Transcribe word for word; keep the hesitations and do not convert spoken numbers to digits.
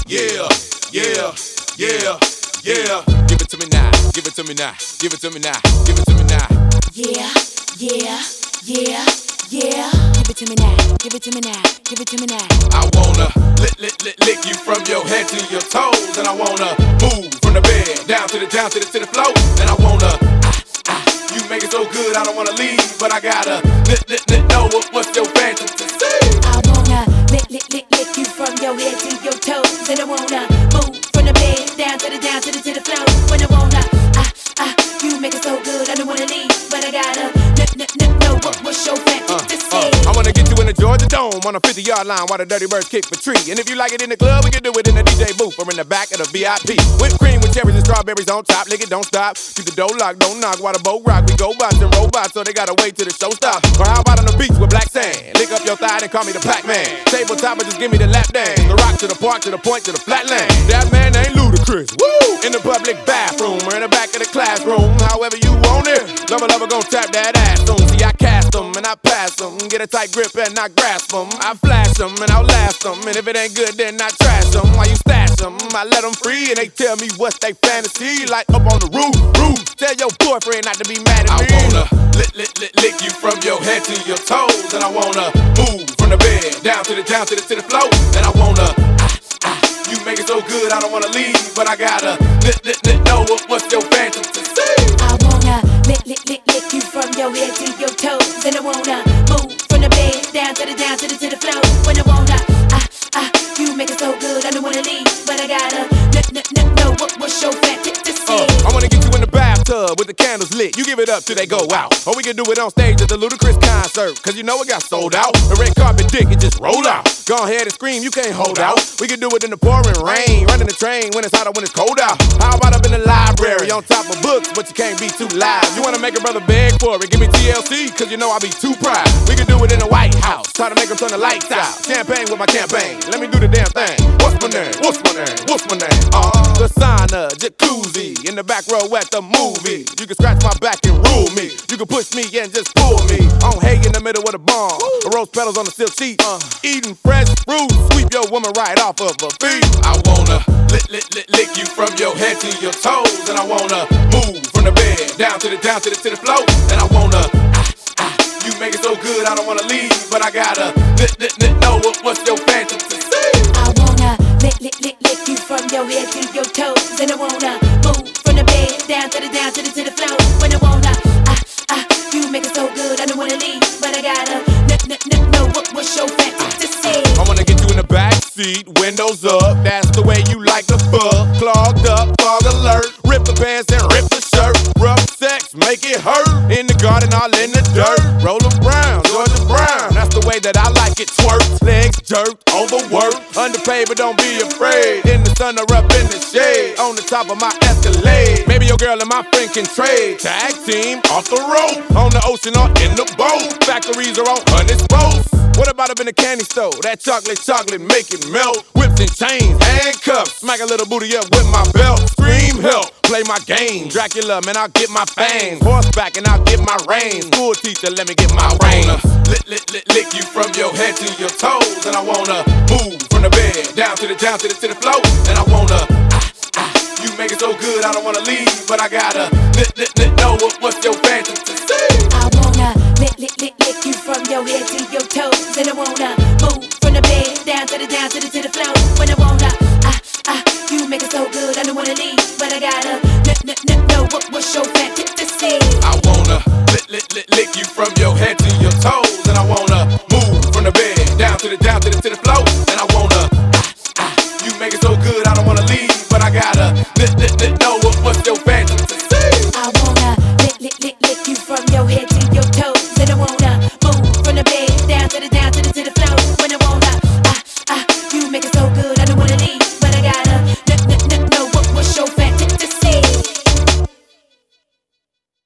Yeah, yeah, yeah, yeah. Give it to me now, give it to me now, give it to me now, give it to me now. Yeah, yeah, yeah, yeah. Give it to me now, give it to me now, give it to me now. I wanna lick, lick, lick, lick you from your head to your toes, and I wanna move from the bed down to the down to the to the floor, and I wanna ah, ah, you make it so good I don't wanna leave, but I gotta lick, lick, lick, know what, what's your fantasy? I wanna lick, lick, lick, lick you from your head to your toes, and I wanna move from the bed down to the down to the to the floor, when I wanna ah, ah, you make it so good I don't wanna leave, but I gotta lick, lick, lick, know what, what's your fantasy? Uh, uh, I wanna get you in the Georgia Dome on a fifty yard line while the Dirty Birds kick for tree. And if you like it in the club, we can do it in the D J booth or in the back of the V I P. Whipped cream with cherries and strawberries on top. Lick it, don't stop. Keep the door locked, don't knock while the boat rock. We go bots and robots, so they gotta wait till the show stops. Or how about on the beach with black sand? Lick up your thigh and call me the Pac-Man. Tabletop, but just give me the lap dance. The rock to the park, to the point, to the flatland. That man ain't ludicrous. Woo! In the public bathroom or in the back of the classroom. However you want it. Lover, lover, gon' tap that ass soon. See, I cast them and I pass them. Get a tight grip and I grasp them. I flash them and I'll last them. And if it ain't good, then I trash them. While you stash them, I let them free. And they tell me what's they fantasy. Like up on the roof, roof. Tell your boyfriend not to be mad at me. I wanna lick, lick, lick, lick you from your head to your toes. And I wanna move from the bed down to the down to the to the floor. And I wanna ah, ah, you make it so good I don't wanna leave, but I gotta lick, lick, lick, know what, what's your fantasy? I wanna lick, lick, lick, lick you from your head to your toes, and I wanna move from the bed down to the down to the to the floor. When I wanna ah, ah, you make it so good I don't wanna leave, but I gotta lick, lick, lick, know what, what's your fantasy? Uh, I wanna get you in the bathtub with the candles lit. You give it up till they go out. Or we can do it on stage at the Ludacris concert, cause you know it got sold out. The red carpet dick, it just roll out. Go ahead and scream, you can't hold out. We can do it in the pouring rain, running the train when it's hot or when it's cold out. How about up in the library on top of books, but you can't be too live. You wanna make a brother beg for it, give me T L C, cause you know I be too proud. We can do it in the White House, try to make them turn the lights out. Champagne with my campaign, let me do the damn thing. What's my name? What's my name? What's my name? Uh, the sauna, jacuzzi, in the back row at the movie. You can scratch my back and rule me. You can push me and just pull me. On hay in the middle of the barn, rose petals on the silk sheet. Uh, eating fresh fruit, sweep your woman right off of her feet. I wanna lick, lick, lick, lick you from your head to your toes, and I wanna move from the bed down to the down to the to the floor, and I wanna ah, ah, you make it so good I don't wanna leave, but I gotta lick, lick, lick, know what, what's your fantasy? I wanna lick, lick, lick, lick you from your head to your toes, and I wanna move from the bed down to the down to the to the floor. When I wanna ah, ah, you make it so good I don't wanna leave, but I gotta lick, lick, lick, know what, what's your fantasy? I wanna get you in the back seat, windows up, that's the way you like to fuck. Clogged up, fog alert, rip the pants and rip the shirt. Rough sex, make it hurt. In the garden, all in the dirt. Roller Brown, Georgia Brown, that's the way that I like it. Twerk, legs jerked, overworked, underpaid but don't be afraid. In the sun or up in the shade, on the top of my Escalade. Maybe your girl and my friend can trade. Tag team, off the road, on the ocean or in the boat. Factories are on honey boats. What about up in the candy store? That chocolate, chocolate, make it melt. Whips and chains, handcuffs. Smack a little booty up with my belt. Scream help, play my game. Dracula, man, I'll get my fangs. Horseback and I'll get my reins. School teacher, let me get my reins. Lick, lick, lick, lick you from your head to your toes. And I wanna move from the bed down to the down to the to the floor. And I wanna ah, ah, you make it so good I don't wanna leave, but I gotta lick, lick, lick, know what, what's your fantasy? I wanna lick, lick, lick, lick you from your head to your toes, and I wanna move from the bed down to the down to the to the floor. When I wanna ah, ah, you make it so good I don't wanna leave, but I gotta lick, lick, lick, know what, what's your fantasy? I wanna lick, lick, lick, lick you from your head to your toes, and I wanna move from the bed down to the down to the to the floor. And I wanna ah, ah, you make it so good I don't wanna leave, but I gotta lick, lick, lick, know what, what's your fantasy?